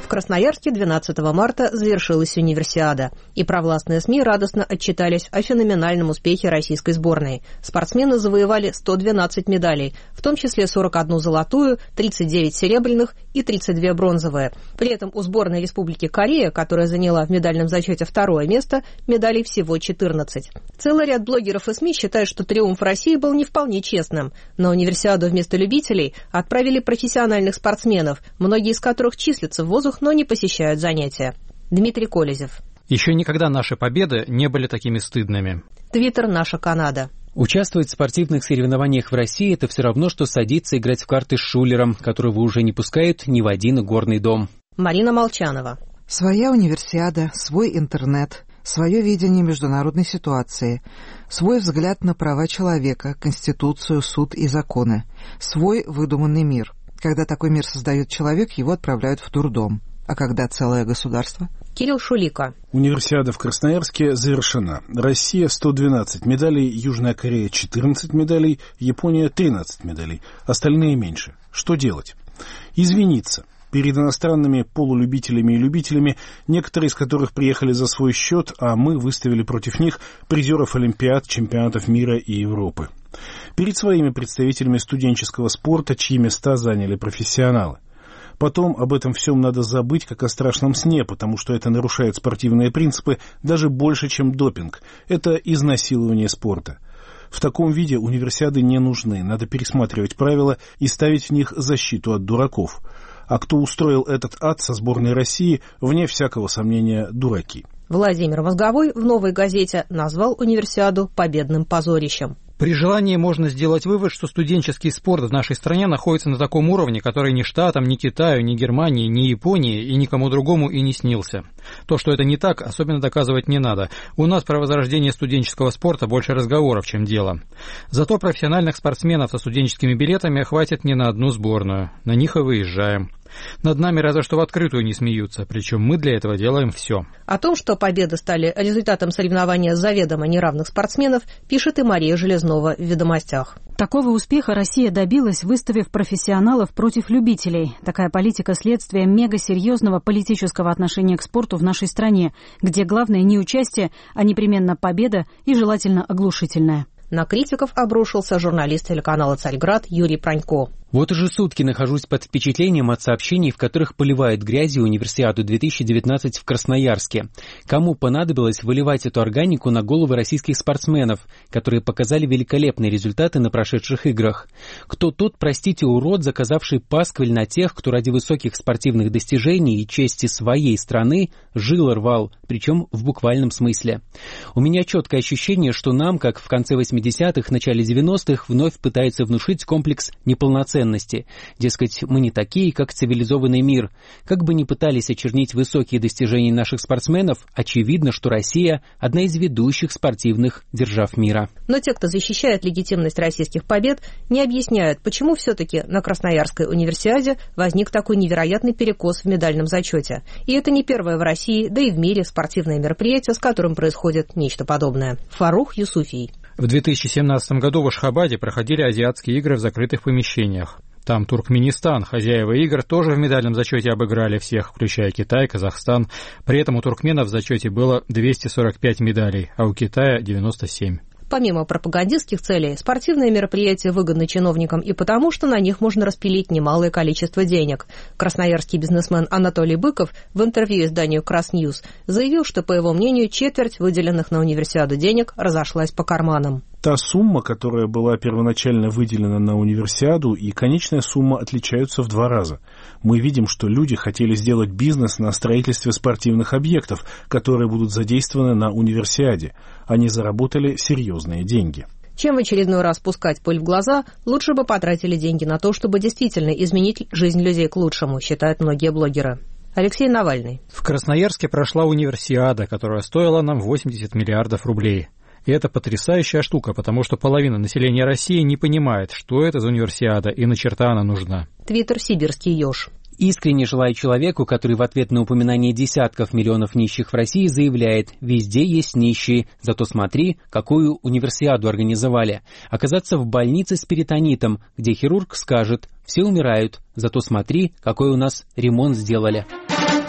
В Красноярске двенадцатого марта завершилась универсиада, и провластные СМИ радостно отчитались о феноменальном успехе российской сборной. Спортсмены завоевали сто двенадцать медалей, в том числе сорок одну золотую, тридцать девять серебряных и тридцать две бронзовые. При этом у сборной Республики Корея, которая заняла в медальном зачете второе место, медалей всего четырнадцать. Целый ряд блогеров и СМИ считают, что триумф России был не вполне честным. На универсиаду вместо любителей отправили профессиональных спортсменов, многие из которых числятся в вузах, но не посещают занятия. Дмитрий Колезев. Еще никогда наши победы не были такими стыдными. Твиттер «Наша Канада». Участвовать в спортивных соревнованиях в России – это все равно, что садиться играть в карты с шулером, которого уже не пускают ни в один горный дом. Марина Молчанова. Своя универсиада, свой интернет, свое видение международной ситуации, свой взгляд на права человека, Конституцию, суд и законы, свой выдуманный мир. Когда такой мир создает человек, его отправляют в дурдом. А когда целое государство? Кирилл Шулика. Универсиада в Красноярске завершена. Россия сто двенадцать медалей, Южная Корея четырнадцать медалей, Япония тринадцать медалей. Остальные меньше. Что делать? Извиниться перед иностранными полулюбителями и любителями, некоторые из которых приехали за свой счет, а мы выставили против них призеров Олимпиад, чемпионатов мира и Европы. Перед своими представителями студенческого спорта, чьи места заняли профессионалы. Потом об этом всем надо забыть, как о страшном сне, потому что это нарушает спортивные принципы даже больше, чем допинг. Это изнасилование спорта. В таком виде универсиады не нужны, надо пересматривать правила и ставить в них защиту от дураков. А кто устроил этот ад со сборной России, вне всякого сомнения, дураки. Владимир Мозговой в «Новой газете» назвал универсиаду победным позорищем. При желании можно сделать вывод, что студенческий спорт в нашей стране находится на таком уровне, который ни Штатам, ни Китаю, ни Германии, ни Японии и никому другому и не снился. То, что это не так, особенно доказывать не надо. У нас про возрождение студенческого спорта больше разговоров, чем дело. Зато профессиональных спортсменов со студенческими билетами хватит не на одну сборную. На них и выезжаем. Над нами разве что в открытую не смеются, причем мы для этого делаем все. О том, что победы стали результатом соревнования заведомо неравных спортсменов, пишет и Мария Железнова в «Ведомостях». Такого успеха Россия добилась, выставив профессионалов против любителей. Такая политика – следствие мегасерьезного политического отношения к спорту в нашей стране, где главное не участие, а непременно победа и желательно оглушительная. На критиков обрушился журналист телеканала «Царьград» Юрий Пронько. Вот уже сутки нахожусь под впечатлением от сообщений, в которых поливают грязью универсиаду две тысячи девятнадцать в Красноярске. Кому понадобилось выливать эту органику на головы российских спортсменов, которые показали великолепные результаты на прошедших играх? Кто тот, простите, урод, заказавший пасквиль на тех, кто ради высоких спортивных достижений и чести своей страны жил и рвал, причем в буквальном смысле? У меня четкое ощущение, что нам, как в конце восьмидесятых, начале девяностых, вновь пытаются внушить комплекс неполноценности. Дескать, мы не такие, как цивилизованный мир. Как бы ни пытались очернить высокие достижения наших спортсменов, очевидно, что Россия – одна из ведущих спортивных держав мира. Но те, кто защищает легитимность российских побед, не объясняют, почему все-таки на Красноярской универсиаде возник такой невероятный перекос в медальном зачете. И это не первое в России, да и в мире спортивное мероприятие, с которым происходит нечто подобное. Фарух Юсуфий. В две тысячи семнадцатом году в Ашхабаде проходили азиатские игры в закрытых помещениях. Там Туркменистан, хозяева игр, тоже в медальном зачете обыграли всех, включая Китай, Казахстан. При этом у туркменов в зачете было двести сорок пять медалей, а у Китая девяносто семь. Помимо пропагандистских целей, спортивные мероприятия выгодны чиновникам и потому, что на них можно распилить немалое количество денег. Красноярский бизнесмен Анатолий Быков в интервью изданию «Красньюз» заявил, что, по его мнению, четверть выделенных на универсиаду денег разошлась по карманам. Та сумма, которая была первоначально выделена на универсиаду, и конечная сумма отличаются в два раза. Мы видим, что люди хотели сделать бизнес на строительстве спортивных объектов, которые будут задействованы на универсиаде. Они заработали серьезные деньги. Чем в очередной раз пускать пыль в глаза, лучше бы потратили деньги на то, чтобы действительно изменить жизнь людей к лучшему, считают многие блогеры. Алексей Навальный. В Красноярске прошла универсиада, которая стоила нам восемьдесят миллиардов рублей. И это потрясающая штука, потому что половина населения России не понимает, что это за универсиада и на черта она нужна. Твиттер «Сибирский еж». Искренне желаю человеку, который в ответ на упоминание десятков миллионов нищих в России заявляет: «Везде есть нищие, зато смотри, какую универсиаду организовали». Оказаться в больнице с перитонитом, где хирург скажет: «Все умирают, зато смотри, какой у нас ремонт сделали».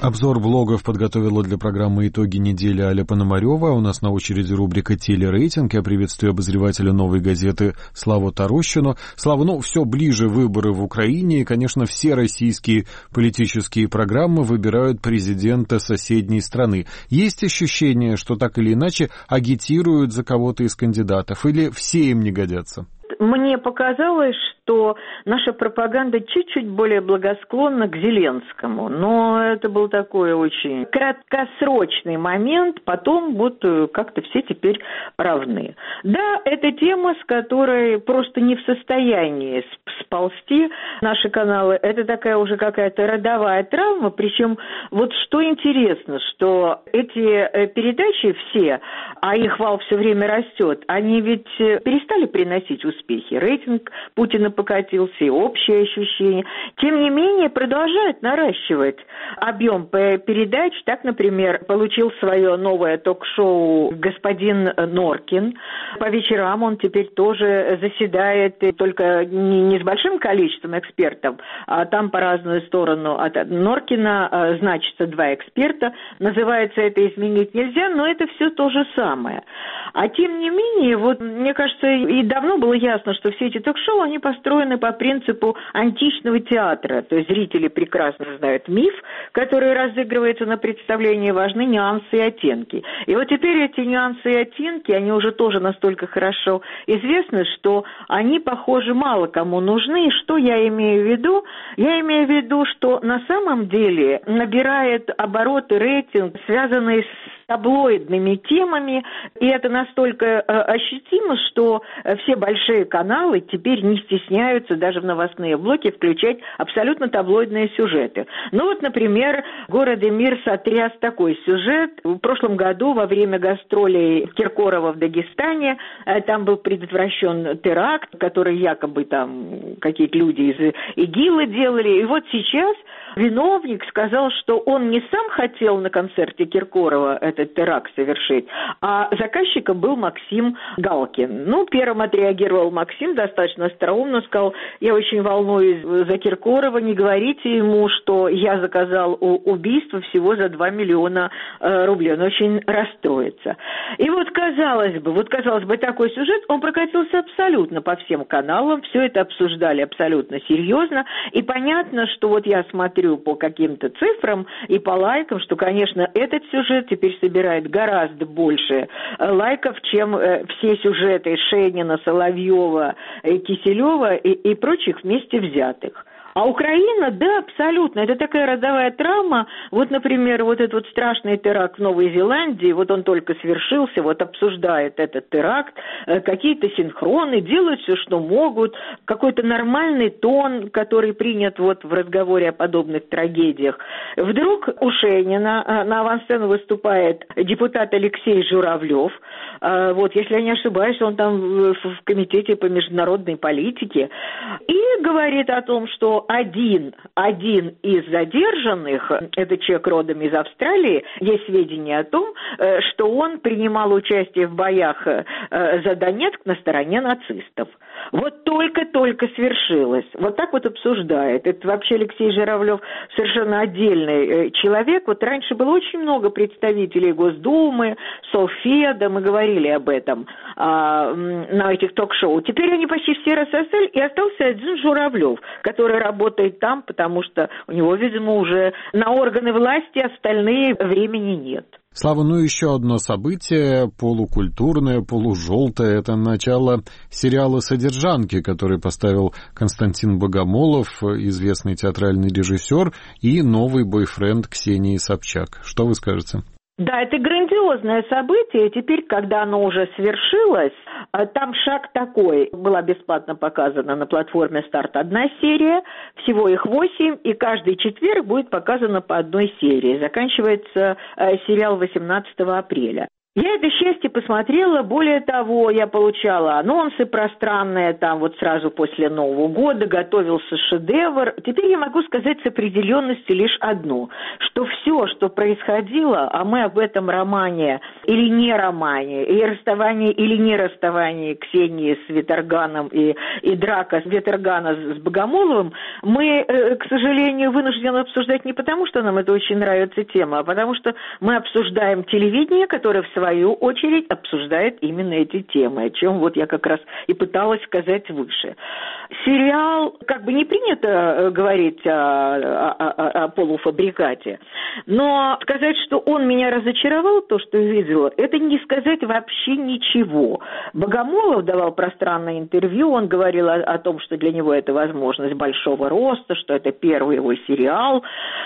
Обзор блогов подготовила для программы «Итоги недели» Аля Пономарева. У нас на очереди рубрика «Телерейтинг». Я приветствую обозревателя «Новой газеты» Славу Тарощину. Слава, ну, все ближе выборы в Украине, и, конечно, все российские политические программы выбирают президента соседней страны. Есть ощущение, что так или иначе агитируют за кого-то из кандидатов, или все им не годятся? Мне показалось, что наша пропаганда чуть-чуть более благосклонна к Зеленскому, но это был такой очень краткосрочный момент, потом вот как-то все теперь равны. Да, это тема, с которой просто не в состоянии сползти наши каналы, это такая уже какая-то родовая травма, причем вот что интересно, что эти передачи все, а их вал все время растет, они ведь перестали приносить успехи. Рейтинг Путина покатился, и общее ощущение. Тем не менее, продолжают наращивать объем передач. Так, например, получил свое новое ток-шоу господин Норкин. По вечерам он теперь тоже заседает, только не с большим количеством экспертов, а там по разную сторону от Норкина значится два эксперта. Называется это «Изменить нельзя», но это все то же самое. А тем не менее, вот мне кажется, и давно было ясно, что все эти ток-шоу, они построены по принципу античного театра. То есть зрители прекрасно знают миф, который разыгрывается на представлении, важны нюансы и оттенки. И вот теперь эти нюансы и оттенки, они уже тоже настолько хорошо известны, что они, похоже, мало кому нужны. И что я имею в виду? Я имею в виду, что на самом деле набирает обороты рейтинг, связанный с таблоидными темами, и это настолько э, ощутимо, что э, все большие каналы теперь не стесняются даже в новостные блоки включать абсолютно таблоидные сюжеты. Ну вот, например, «Город и мир» сотряс такой сюжет. В прошлом году во время гастролей Киркорова в Дагестане э, там был предотвращен теракт, который якобы там какие-то люди из ИГИЛа делали. И вот сейчас виновник сказал, что он не сам хотел на концерте Киркорова этот теракт совершить, а заказчиком был Максим Галкин. Ну, первым отреагировал Максим достаточно остроумно, сказал: я очень волнуюсь за Киркорова, не говорите ему, что я заказал убийство всего за два миллиона э, рублей. Он очень расстроится. И вот казалось бы, вот казалось бы, такой сюжет, он прокатился абсолютно по всем каналам, все это обсуждали абсолютно серьезно, и понятно, что вот я смотрю по каким-то цифрам и по лайкам, что, конечно, этот сюжет теперь собирает гораздо больше лайков, чем э, все сюжеты Шенина, Соловьева, э, Киселева и, и прочих вместе взятых. А Украина, да, абсолютно, это такая родовая травма. Вот, например, вот этот вот страшный теракт в Новой Зеландии, вот он только свершился, вот обсуждает этот теракт, какие-то синхроны, делают все, что могут, какой-то нормальный тон, который принят вот в разговоре о подобных трагедиях. Вдруг у Шенина на авансцену выступает депутат Алексей Журавлев. Вот, если я не ошибаюсь, он там в комитете по международной политике. И говорит о том, что Один, один из задержанных, это человек родом из Австралии, есть сведения о том, что он принимал участие в боях за Донецк на стороне нацистов. Вот только-только свершилось. Вот так вот обсуждает. Это вообще Алексей Журавлев совершенно отдельный человек. Вот раньше было очень много представителей Госдумы, Совфеда, мы говорили об этом а, на этих ток-шоу. Теперь они почти все рассосали, и остался один Журавлев, который работает там, потому что у него, видимо, уже на органы власти остальные времени нет. Слава, ну еще одно событие, полукультурное, полужелтое, это начало сериала «Содержанки», который поставил Константин Богомолов, известный театральный режиссер, и новый бойфренд Ксении Собчак. Что вы скажете? Да, это грандиозное событие. Теперь, когда оно уже свершилось, там шаг такой. Была бесплатно показана на платформе «Старт» одна серия, всего их восемь, и каждый четверг будет показано по одной серии. Заканчивается сериал восемнадцатого апреля. Я это счастье посмотрела, более того, я получала анонсы пространные, там вот сразу после Нового года, готовился шедевр. Теперь я могу сказать с определенностью лишь одно, что все, что происходило, а мы об этом романе или не романе, и расставании или не расставании Ксении с Ветерганом и, и драка Ветергана с Богомоловым, мы, к сожалению, вынуждены обсуждать не потому, что нам это очень нравится тема, а потому что мы обсуждаем телевидение, которое в своем в свою очередь обсуждает именно эти темы, о чем вот я как раз и пыталась сказать выше. Сериал, как бы не принято говорить о, о, о полуфабрикате, но сказать, что он меня разочаровал, то, что я видела, это не сказать вообще ничего. Богомолов давал пространное интервью, он говорил о, о том, что для него это возможность большого роста, что это первый его сериал,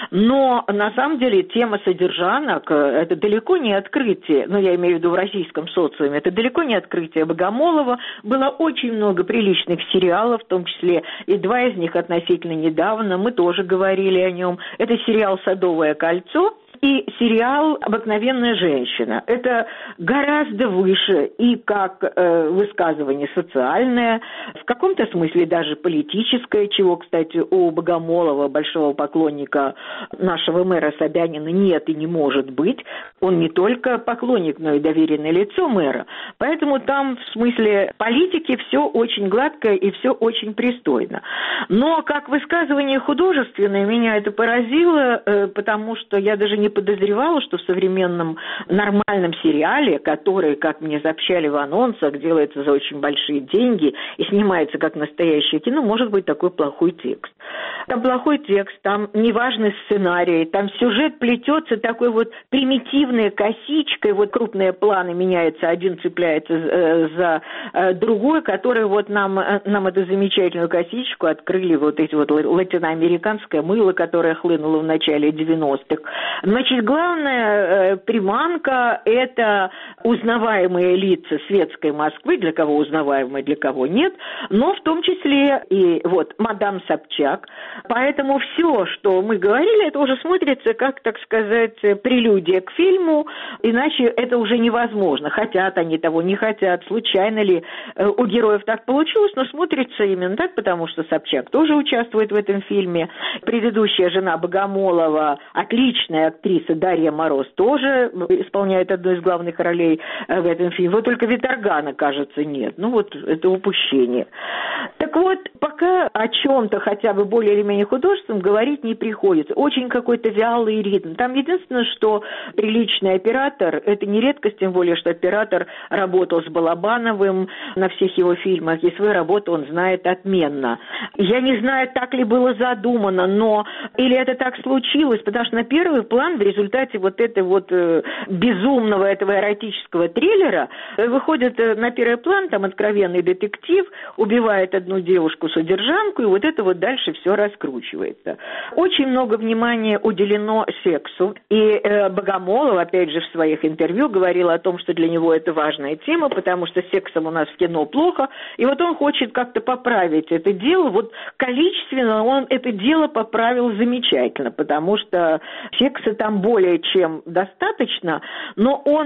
но на самом деле тема содержанок – это далеко не открытие, но я имею в виду в российском социуме, это далеко не открытие Богомолова. Было очень много приличных сериалов, в том числе и два из них относительно недавно, мы тоже говорили о нем. Это сериал «Садовое кольцо» и сериал «Обыкновенная женщина». Это гораздо выше и как э, высказывание социальное, в каком-то смысле даже политическое, чего, кстати, у Богомолова, большого поклонника нашего мэра Собянина, нет и не может быть. Он не только поклонник, но и доверенное лицо мэра. Поэтому там в смысле политики все очень гладко и все очень пристойно. Но как высказывание художественное меня это поразило, э, потому что я даже не подозревала, что в современном нормальном сериале, который, как мне сообщали в анонсах, делается за очень большие деньги и снимается как настоящее кино, может быть такой плохой текст. Там плохой текст, там неважный сценарий, там сюжет плетется такой вот примитивной косичкой, вот крупные планы меняются, один цепляется за другой, который вот нам, нам эту замечательную косичку открыли вот эти вот латиноамериканское мыло, которое хлынуло в начале девяностых. Значит, главная э, приманка – это узнаваемые лица светской Москвы, для кого узнаваемые, для кого нет, но в том числе и вот мадам Собчак. Поэтому все, что мы говорили, это уже смотрится как, так сказать, прелюдия к фильму, иначе это уже невозможно. Хотят они того, не хотят, случайно ли э, у героев так получилось, но смотрится именно так, потому что Собчак тоже участвует в этом фильме. Предыдущая жена Богомолова, отличная актриса Дарья Мороз, тоже исполняет одну из главных ролей в этом фильме. Вот только Ветергана, кажется, нет. Ну вот это упущение. Так вот, пока о чем-то хотя бы более или менее художественном говорить не приходится. Очень какой-то вялый ритм. Там единственное, что приличный оператор, это не редкость, тем более, что оператор работал с Балабановым на всех его фильмах, и свою работу он знает отменно. Я не знаю, так ли было задумано, но или это так случилось, потому что на первый план в результате вот этой вот э, безумного этого эротического триллера э, выходит э, на первый план там откровенный детектив, убивает одну девушку-содержанку, и вот это вот дальше все раскручивается. Очень много внимания уделено сексу, и э, Богомолов, опять же, в своих интервью говорил о том, что для него это важная тема, потому что сексом у нас в кино плохо, и вот он хочет как-то поправить это дело, вот количественно он это дело поправил замечательно, потому что секса там более чем достаточно, но он,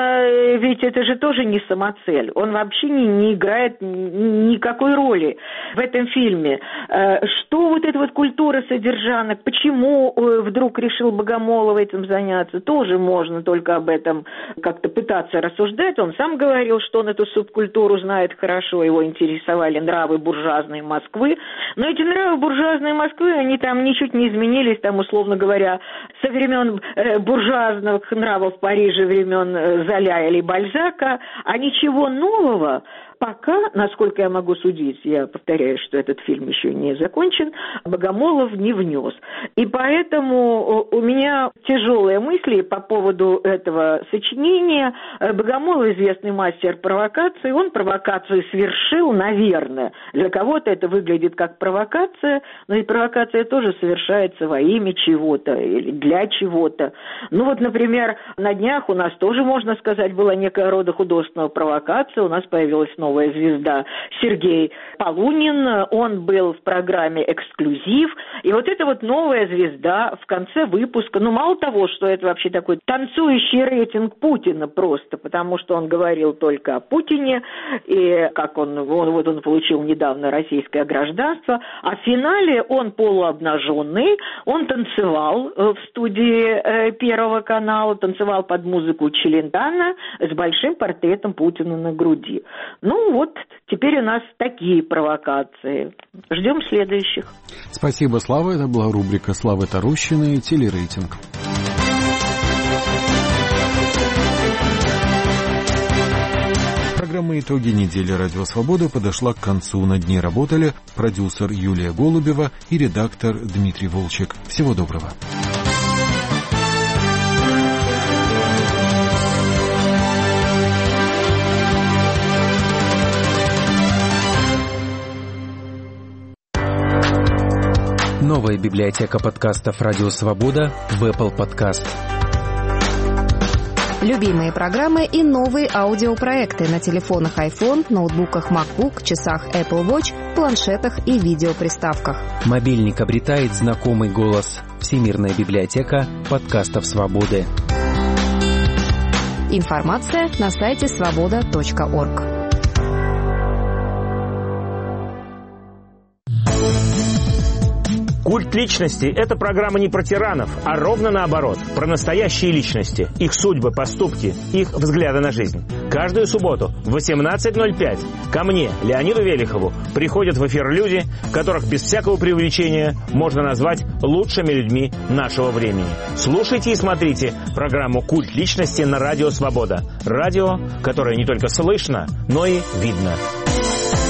э, ведь это же тоже не самоцель, он вообще не, не играет никакой роли в этом фильме. Э, что вот эта вот культура содержанок, почему э, вдруг решил Богомолов этим заняться, тоже можно только об этом как-то пытаться рассуждать. Он сам говорил, что он эту субкультуру знает хорошо, его интересовали нравы буржуазной Москвы, но эти нравы буржуазной Москвы, они там ничуть не изменились, там, условно говоря, со времен э, буржуазных нравов Парижа, времен э, Золя или Бальзака, а ничего нового пока, насколько я могу судить, я повторяю, что этот фильм еще не закончен, Богомолов не внес. И поэтому у меня тяжелые мысли по поводу этого сочинения. Богомолов известный мастер провокации, он провокацию совершил, наверное. Для кого-то это выглядит как провокация, но и провокация тоже совершается во имя чего-то или для чего-то. Ну вот, например, на днях у нас тоже, можно сказать, была некая рода художественная провокация, у нас появилась новая новая звезда Сергей Полунин. Он был в программе «Эксклюзив», И вот эта вот новая звезда в конце выпуска, ну, мало того, что это вообще такой танцующий рейтинг Путина просто, потому что он говорил только о Путине, и как он, он вот он получил недавно российское гражданство, а в финале он полуобнаженный, он танцевал в студии Первого канала, танцевал под музыку Челентано с большим портретом Путина на груди. Ну вот, теперь у нас такие провокации. Ждем следующих. Спасибо, Слава. Это была рубрика Славы Тарущиной «Телерейтинг». Программа «Итоги недели Радио Свобода» подошла к концу. Над ней работали продюсер Юлия Голубева и редактор Дмитрий Волчек. Всего доброго. Новая библиотека подкастов «Радио Свобода» в Apple Podcast. Любимые программы и новые аудиопроекты на телефонах iPhone, ноутбуках MacBook, часах Apple Watch, планшетах и видеоприставках. Мобильник обретает знакомый голос. Всемирная библиотека подкастов «Свободы». Информация на сайте свобода точка орг. «Культ личности» — это программа не про тиранов, а ровно наоборот, про настоящие личности, их судьбы, поступки, их взгляды на жизнь. Каждую субботу в восемнадцать ноль пять ко мне, Леониду Велихову, приходят в эфир люди, которых без всякого преувеличения можно назвать лучшими людьми нашего времени. Слушайте и смотрите программу «Культ личности» на Радио Свобода. Радио, которое не только слышно, но и видно.